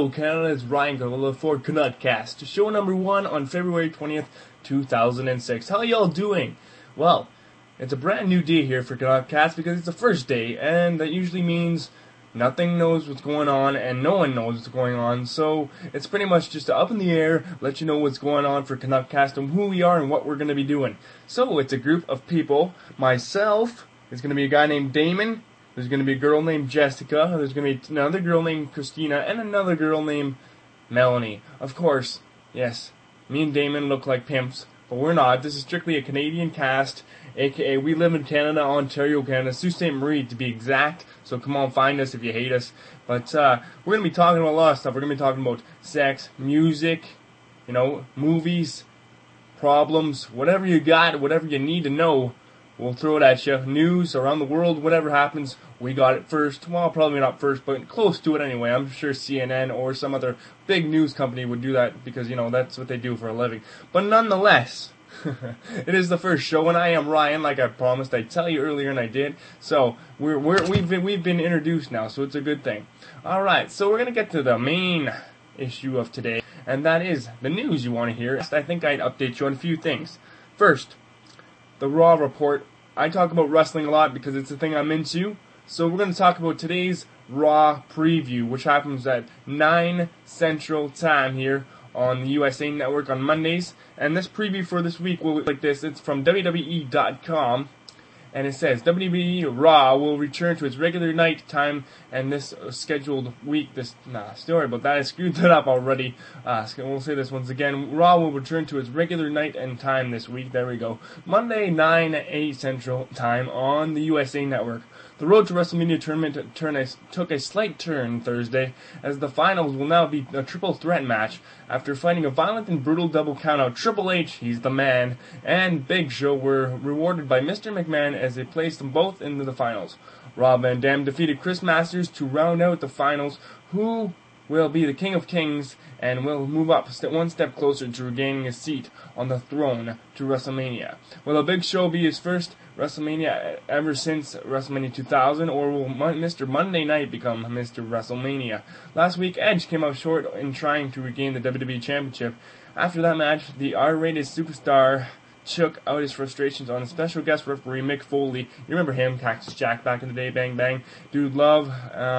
Hello Canada, it's Ryan Cavilla for Canuckcast, show number 1 on February 20th, 2006. How y'all doing? Well, it's a brand new day here for Canuckcast because it's the first day, and that usually means nothing knows what's going on and no one knows what's going on, so it's pretty much just up in the air, let you know what's going on for Canuckcast and who we are and what we're going to be doing. So it's a group of people. Myself, there's going to be a guy named Damon, there's going to be a girl named Jessica, there's going to be another girl named Christina, and another girl named Melanie. Of course, yes, me and Damon look like pimps, but we're not. This is strictly a Canadian cast, aka we live in Canada, Ontario, Canada, Sault Ste. Marie to be exact, so come on, find us if you hate us. But we're going to be talking about a lot of stuff. We're going to be talking about sex, music, movies, problems, whatever you got, whatever you need to know. We'll throw it at you. News around the world, whatever happens, we got it first. Well, probably not first, but close to it anyway. I'm sure CNN or some other big news company would do that because, that's what they do for a living. But nonetheless, it is the first show, and I am Ryan, like I promised I'd tell you earlier, and I did. So, we've been introduced now, so it's a good thing. Alright, so we're going to get to the main issue of today, and that is the news you want to hear. I think I'd update you on a few things. First, the Raw report. I talk about wrestling a lot because it's the thing I'm into. So we're going to talk about today's Raw preview, which happens at 9 Central Time here on the USA Network on Mondays. And this preview for this week will look like this. It's from WWE.com. And it says, WWE Raw will return to its regular night time, and this scheduled week, story about that, I screwed that up already. We'll say this once again. Raw will return to its regular night and time this week. There we go. Monday, 8 Central Time on the USA Network. The Road to WrestleMania tournament took a slight turn Thursday, as the finals will now be a triple threat match. After fighting a violent and brutal double countout, Triple H, he's the man, and Big Show were rewarded by Mr. McMahon as they placed them both into the finals. Rob Van Dam defeated Chris Masters to round out the finals, who will be the King of Kings and will move up one step closer to regaining a seat on the throne to WrestleMania. Will a Big Show be his first WrestleMania ever since WrestleMania 2000, or will Mr. Monday Night become Mr. WrestleMania? Last week, Edge came up short in trying to regain the WWE Championship. After that match, the R-rated superstar took out his frustrations on a special guest referee, Mick Foley. You remember him, Cactus Jack back in the day, Bang Bang. Dude Love,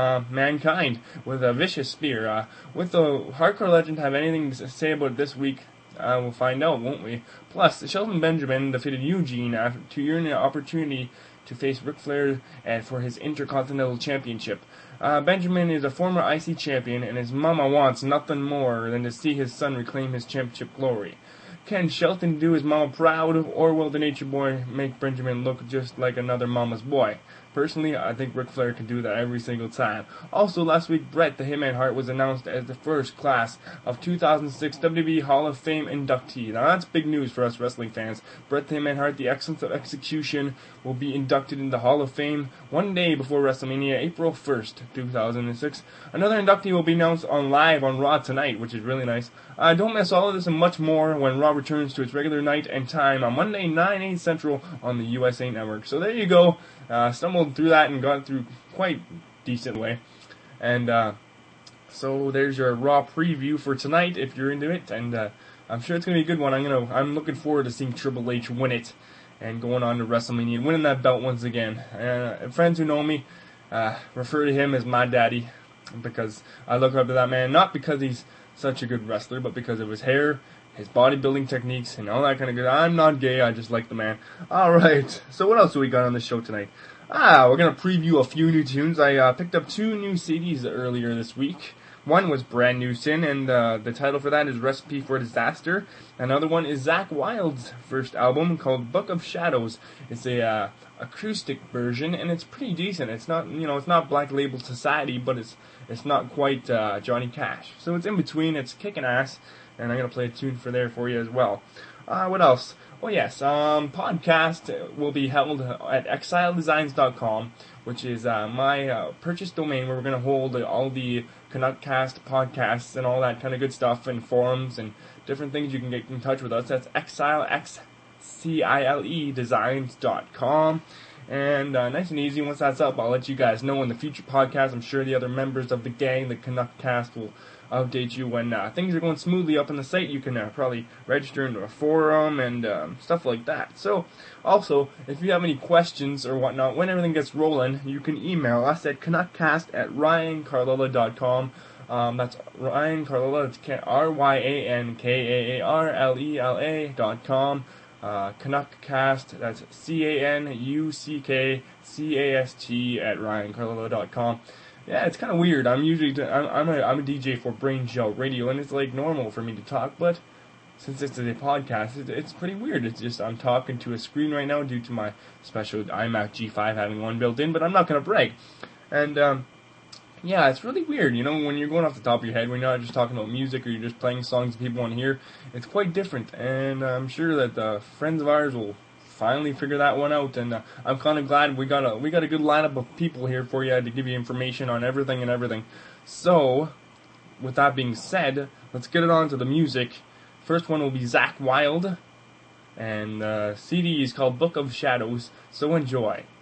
Mankind, with a vicious spear. With the Hardcore Legend have anything to say about it this week? We'll find out, won't we? Plus, Shelton Benjamin defeated Eugene after to earn an opportunity to face Ric Flair for his Intercontinental Championship. Benjamin is a former IC champion, and his mama wants nothing more than to see his son reclaim his championship glory. Can Shelton do his mama proud, or will the Nature Boy make Benjamin look just like another mama's boy? Personally, I think Ric Flair can do that every single time. Also, last week, Bret the Hitman Hart was announced as the first class of 2006 WWE Hall of Fame inductee. Now, that's big news for us wrestling fans. Bret the Hitman Hart, the Excellence of Execution, will be inducted in the Hall of Fame one day before WrestleMania, April 1st, 2006. Another inductee will be announced live on Raw tonight, which is really nice. Don't miss all of this and much more when Raw returns to its regular night and time on Monday, 8 Central on the USA Network. So there you go. Stumbled through that and got through quite decent way. And so there's your Raw preview for tonight if you're into it. And I'm sure it's going to be a good one. I'm looking forward to seeing Triple H win it and going on to WrestleMania and winning that belt once again. Friends who know me refer to him as my daddy because I look up to that man, not because he's such a good wrestler, but because of his hair, his bodybuilding techniques, and all that kind of good. I'm not gay, I just like the man. Alright, so what else do we got on the show tonight? We're going to preview a few new tunes. I picked up 2 new CDs earlier this week. One was Brand New Sin, and the title for that is Recipe for Disaster. Another one is Zakk Wylde's first album called Book of Shadows. It's a acoustic version, and it's pretty decent. It's not, it's not Black Label Society, but it's not quite Johnny Cash. So it's in between. It's kicking ass, and I'm gonna play a tune for you as well. What else? Well, yes, podcast will be held at exiledesigns.com, which is my purchase domain where we're going to hold all the Canuckcast podcasts and all that kind of good stuff and forums and different things you can get in touch with us. That's exile, X-C-I-L-E, designs.com. And nice and easy. Once that's up, I'll let you guys know in the future podcasts. I'm sure the other members of the gang, the Canuck Cast, will update you when things are going smoothly up on the site. You can probably register into a forum and stuff like that. So, also, if you have any questions or whatnot, when everything gets rolling, you can email us at canuckcast@ryancarlella.com. That's Ryan Carlella. It's RyanKaarlela.com. Canuckcast. That's CANUCKCAST at RyanCarlella.com. Yeah, it's kind of weird. I'm a DJ for Brain Gel Radio, and it's like normal for me to talk, but since it's a podcast, it's pretty weird. It's just I'm talking to a screen right now due to my special iMac G5 having one built in, but I'm not gonna brag. And yeah, it's really weird, when you're going off the top of your head, when you're not just talking about music or you're just playing songs that people want to hear. It's quite different, and I'm sure that friends of ours will finally figure that one out, and I'm kind of glad we got a good lineup of people here for you to give you information on everything and everything. So, with that being said, let's get it on to the music. First one will be Zakk Wylde, and CD is called Book of Shadows, so enjoy.